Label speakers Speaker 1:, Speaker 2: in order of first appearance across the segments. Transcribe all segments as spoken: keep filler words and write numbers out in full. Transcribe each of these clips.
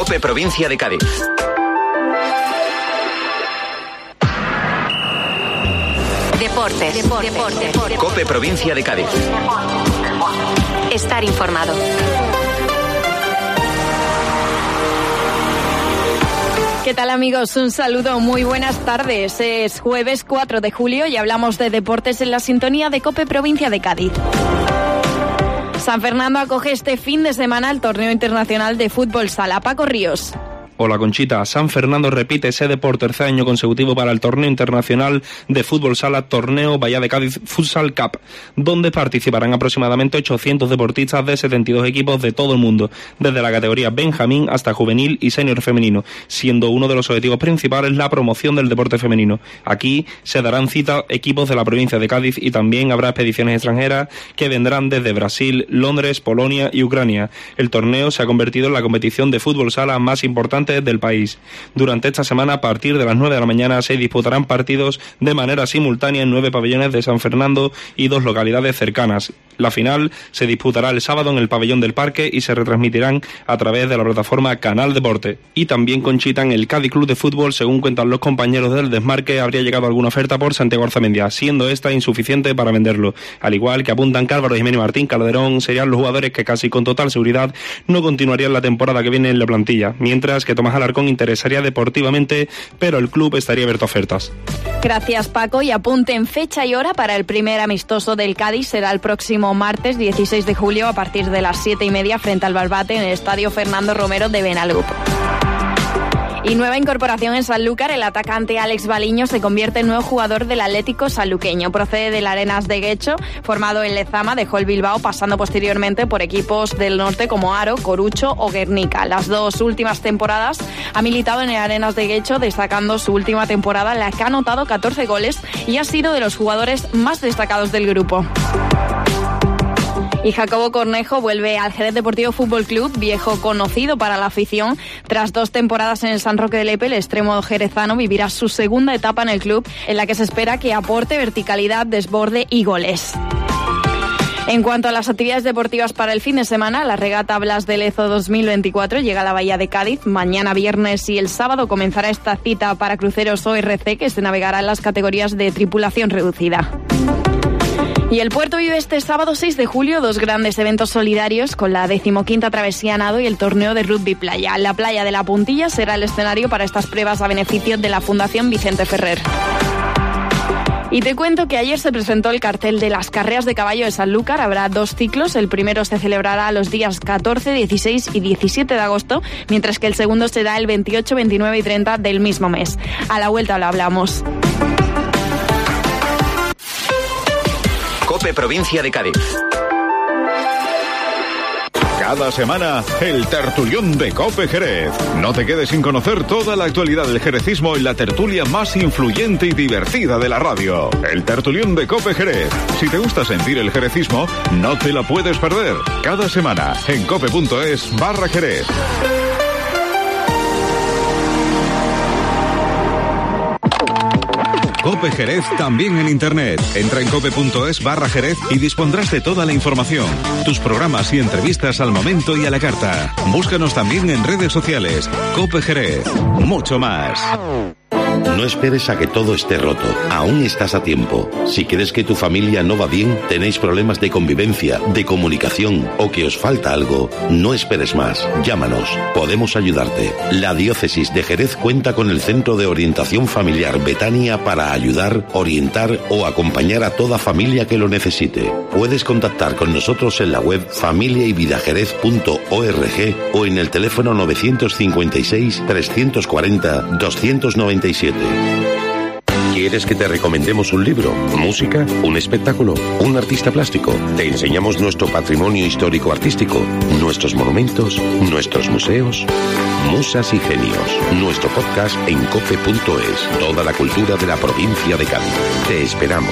Speaker 1: COPE Provincia de Cádiz.
Speaker 2: Deportes. Deportes. Deportes.
Speaker 1: COPE Provincia de Cádiz.
Speaker 2: Estar informado.
Speaker 3: ¿Qué tal, amigos? Un saludo, muy buenas tardes. Es jueves cuatro de julio y hablamos de deportes en la sintonía de COPE Provincia de Cádiz. San Fernando acoge este fin de semana el torneo internacional de fútbol sala. Paco Ríos.
Speaker 4: Hola, Conchita. San Fernando repite sede por tercer año consecutivo para el torneo internacional de fútbol sala Torneo Bahía de Cádiz Futsal Cup, donde participarán aproximadamente ochocientos deportistas de setenta y dos equipos de todo el mundo, desde la categoría Benjamín hasta juvenil y senior femenino, siendo uno de los objetivos principales la promoción del deporte femenino. Aquí se darán cita equipos de la provincia de Cádiz y también habrá expediciones extranjeras que vendrán desde Brasil, Londres, Polonia y Ucrania. El torneo se ha convertido en la competición de fútbol sala más importante del país. Durante esta semana, a partir de las nueve de la mañana, se disputarán partidos de manera simultánea en nueve pabellones de San Fernando y dos localidades cercanas. La final se disputará el sábado en el pabellón del Parque y se retransmitirán a través de la plataforma Canal Deporte. Y también, Conchita, en el Cádiz Club de Fútbol, según cuentan los compañeros del Desmarque, habría llegado alguna oferta por Santiago Arzamendia, siendo esta insuficiente para venderlo. Al igual que apuntan que Álvaro Jiménez y Martín Calderón serían los jugadores que casi con total seguridad no continuarían la temporada que viene en la plantilla, mientras que Tomás Alarcón interesaría deportivamente, pero el club estaría abierto a ofertas.
Speaker 3: Gracias, Paco, y apunten fecha y hora para el primer amistoso del Cádiz. Será el próximo martes dieciséis de julio a partir de las siete y media frente al Barbate en el Estadio Fernando Romero de Benalúp. Y nueva incorporación en Sanlúcar, el atacante Alex Baliño se convierte en nuevo jugador del Atlético sanluqueño. Procede del Arenas de Guecho, formado en Lezama, dejó el Bilbao, pasando posteriormente por equipos del norte como Aro, Corucho o Guernica. Las dos últimas temporadas ha militado en el Arenas de Guecho, destacando su última temporada en la que ha anotado catorce goles y ha sido de los jugadores más destacados del grupo. Y Jacobo Cornejo vuelve al Jerez Deportivo Fútbol Club, viejo conocido para la afición. Tras dos temporadas en el San Roque de Lepe, el extremo jerezano vivirá su segunda etapa en el club, en la que se espera que aporte verticalidad, desborde y goles. En cuanto a las actividades deportivas para el fin de semana, la regata Blas de Lezo dos mil veinticuatro llega a la Bahía de Cádiz. Mañana viernes y el sábado comenzará esta cita para cruceros O R C, que se navegará en las categorías de tripulación reducida. Y el puerto vive este sábado seis de julio dos grandes eventos solidarios con la decimoquinta travesía nado y el torneo de rugby playa. La playa de la Puntilla será el escenario para estas pruebas a beneficio de la Fundación Vicente Ferrer. Y te cuento que ayer se presentó el cartel de las carreras de caballo de Sanlúcar. Habrá dos ciclos. El primero se celebrará los días catorce, dieciséis y diecisiete de agosto, mientras que el segundo será el veintiocho, veintinueve y treinta del mismo mes. A la vuelta lo hablamos.
Speaker 1: COPE Provincia de Cádiz.
Speaker 5: Cada semana, el tertulión de COPE Jerez. No te quedes sin conocer toda la actualidad del jerecismo en la tertulia más influyente y divertida de la radio. El tertulión de COPE Jerez. Si te gusta sentir el jerecismo, no te la puedes perder. Cada semana, en cope.es barra Jerez. COPE Jerez también en internet. Entra en cope.es barra Jerez y dispondrás de toda la información, tus programas y entrevistas al momento y a la carta. Búscanos también en redes sociales. COPE Jerez. Mucho más.
Speaker 6: No esperes a que todo esté roto. Aún estás a tiempo. Si crees que tu familia no va bien, tenéis problemas de convivencia, de comunicación o que os falta algo, no esperes más. Llámanos. Podemos ayudarte. La Diócesis de Jerez cuenta con el Centro de Orientación Familiar Betania para ayudar, orientar o acompañar a toda familia que lo necesite. Puedes contactar con nosotros en la web familia y vida jerez punto org o en el teléfono novecientos cincuenta y seis, trescientos cuarenta, doscientos noventa y siete. ¿Quieres que te recomendemos un libro, música, un espectáculo, un artista plástico? Te enseñamos nuestro patrimonio histórico-artístico, nuestros monumentos, nuestros museos. Musas y Genios, nuestro podcast en cope punto es. Toda la cultura de la provincia de Cádiz. Te esperamos.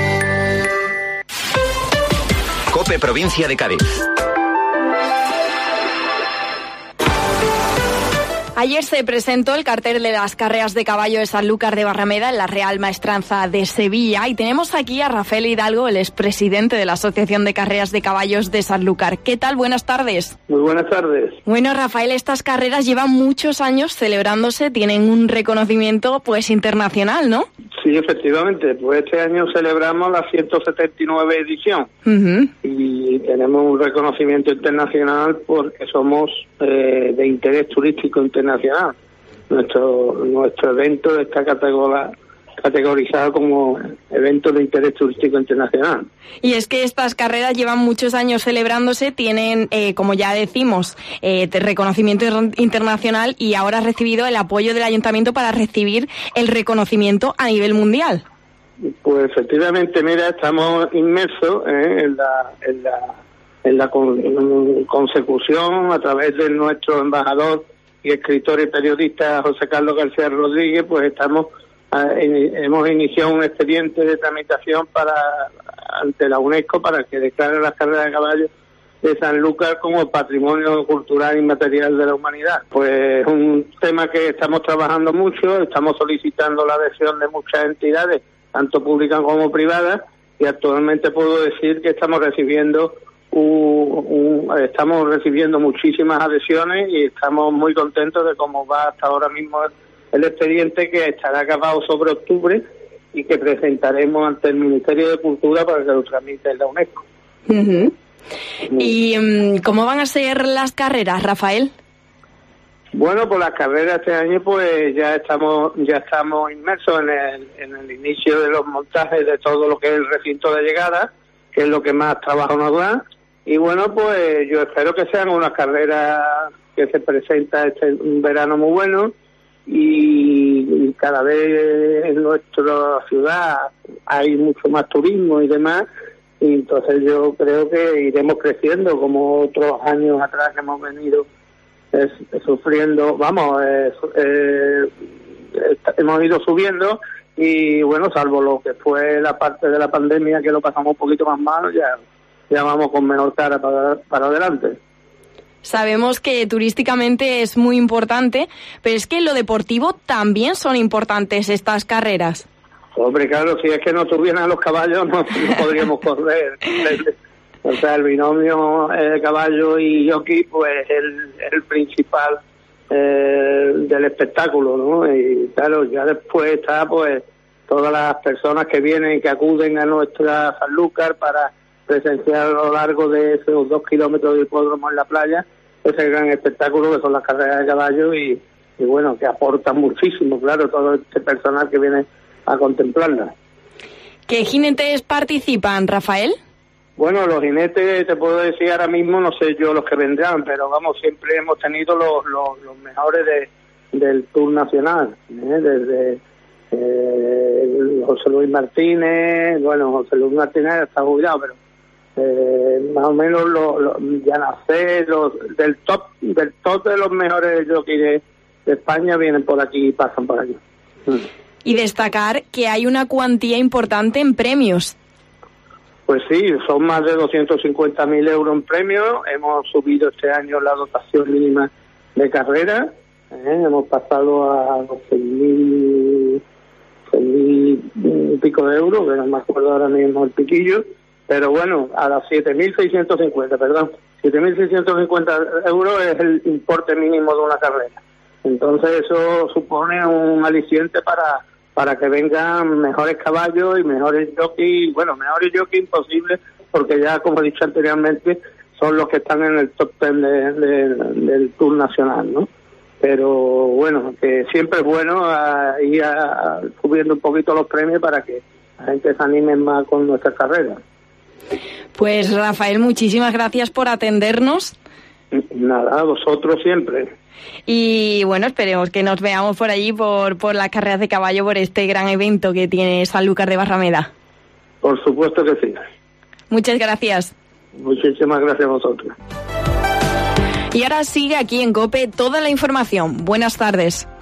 Speaker 1: COPE Provincia de Cádiz.
Speaker 3: Ayer se presentó el cartel de las carreras de caballo de Sanlúcar de Barrameda en la Real Maestranza de Sevilla y tenemos aquí a Rafael Hidalgo, el expresidente de la Asociación de Carreras de Caballos de Sanlúcar. ¿Qué tal? Buenas tardes.
Speaker 7: Muy buenas tardes.
Speaker 3: Bueno, Rafael, estas carreras llevan muchos años celebrándose, tienen un reconocimiento pues internacional, ¿no?
Speaker 7: Sí, efectivamente. Pues este año celebramos la ciento setenta y nueve edición uh-huh. y tenemos un reconocimiento internacional porque somos eh, de interés turístico internacional. Nuestro nuestro evento está categora, categorizado como evento de interés turístico internacional.
Speaker 3: Y es que estas carreras llevan muchos años celebrándose, tienen, eh, como ya decimos, eh, reconocimiento internacional y ahora ha recibido el apoyo del Ayuntamiento para recibir el reconocimiento a nivel mundial.
Speaker 7: Pues efectivamente, mira, estamos inmersos eh, en la, en la, en la con, en consecución a través de nuestro embajador y escritor y periodista José Carlos García Rodríguez, pues estamos eh, hemos iniciado un expediente de tramitación para ante la UNESCO para que declare las carreras de caballos de Sanlúcar como patrimonio cultural inmaterial de la humanidad. Pues un tema que estamos trabajando mucho, estamos solicitando la adhesión de muchas entidades, tanto públicas como privadas, y actualmente puedo decir que estamos recibiendo un, un, estamos recibiendo muchísimas adhesiones y estamos muy contentos de cómo va hasta ahora mismo el expediente, que estará acabado sobre octubre y que presentaremos ante el Ministerio de Cultura para que lo tramite en la UNESCO.
Speaker 3: Uh-huh. ¿Y um, cómo van a ser las carreras, Rafael?
Speaker 7: Bueno, pues las carreras este año pues ya estamos ya estamos inmersos en el, en el inicio de los montajes de todo lo que es el recinto de llegada, que es lo que más trabajo nos da. Y bueno, pues yo espero que sean unas carreras que se presenta este un verano muy bueno y, y cada vez en nuestra ciudad hay mucho más turismo y demás. Y entonces yo creo que iremos creciendo como otros años atrás que hemos venido Es, es sufriendo, vamos, es, eh, es, hemos ido subiendo y bueno, salvo lo que fue la parte de la pandemia que lo pasamos un poquito más mal, ya, ya vamos con mejor cara para, para adelante.
Speaker 3: Sabemos que turísticamente es muy importante, pero es que en lo deportivo también son importantes estas carreras.
Speaker 7: Hombre, claro, si es que no tuvieran los caballos no, no podríamos correr. O sea, el binomio eh, caballo y jockey, pues es el, el principal eh, del espectáculo, ¿no? Y claro, ya después está, pues, todas las personas que vienen y que acuden a nuestra Sanlúcar para presenciar a lo largo de esos dos kilómetros de hipódromo en la playa, ese gran espectáculo que son las carreras de caballo y, y bueno, que aportan muchísimo, claro, todo este personal que viene a contemplarla.
Speaker 3: ¿Qué jinetes participan, Rafael?
Speaker 7: Bueno, los jinetes, te puedo decir ahora mismo, no sé yo los que vendrán, pero vamos, siempre hemos tenido los, los, los mejores de, del Tour Nacional, ¿eh? Desde eh, José Luis Martínez, bueno, José Luis Martínez está jubilado, pero eh, más o menos los lo, ya nace, los del top del top de los mejores jockeys de, de España vienen por aquí y pasan por aquí.
Speaker 3: Y destacar que hay una cuantía importante en premios.
Speaker 7: Pues sí, son más de doscientos cincuenta mil euros en premios. Hemos subido este año la dotación mínima de carrera. ¿eh? Hemos pasado a los seis mil y pico de euros, que no me acuerdo ahora mismo el piquillo. Pero bueno, a las siete mil seiscientos cincuenta, perdón. siete mil seiscientos cincuenta euros es el importe mínimo de una carrera. Entonces eso supone un aliciente para... para que vengan mejores caballos y mejores jockeys, bueno, mejores jockeys imposibles, porque ya, como he dicho anteriormente, son los que están en el top ten de, de, del Tour Nacional, ¿no? Pero bueno, que siempre es bueno a, ir a, a, subiendo un poquito los premios para que la gente se anime más con nuestras carreras.
Speaker 3: Pues Rafael, muchísimas gracias por atendernos.
Speaker 7: Nada, a vosotros siempre.
Speaker 3: Y bueno, esperemos que nos veamos por allí, por, por las carreras de caballo, por este gran evento que tiene Sanlúcar de Barrameda.
Speaker 7: Por supuesto que sí.
Speaker 3: Muchas gracias.
Speaker 7: Muchísimas gracias a vosotros.
Speaker 3: Y ahora sigue aquí en COPE toda la información. Buenas tardes.